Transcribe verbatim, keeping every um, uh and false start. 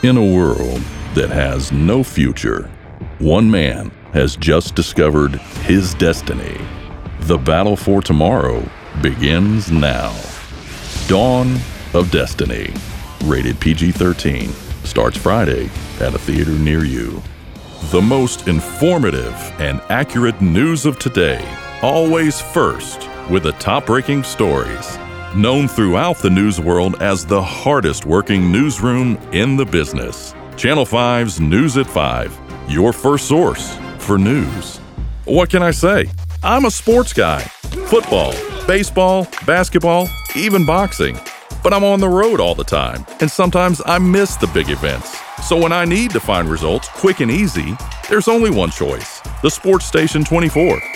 In a world that has no future, one man has just discovered his destiny. The battle for tomorrow begins now. Dawn of Destiny, rated P G thirteen, starts Friday at a theater near you. The most informative and accurate news of today, always first with the top-breaking stories. Known throughout the news world as the hardest working newsroom in the business. Channel five's News at five, your first source for news. What can I say? I'm a sports guy. Football, baseball, basketball, even boxing. But I'm on the road all the time, and sometimes I miss the big events. So when I need to find results quick and easy, there's only one choice, the Sports Station twenty-four.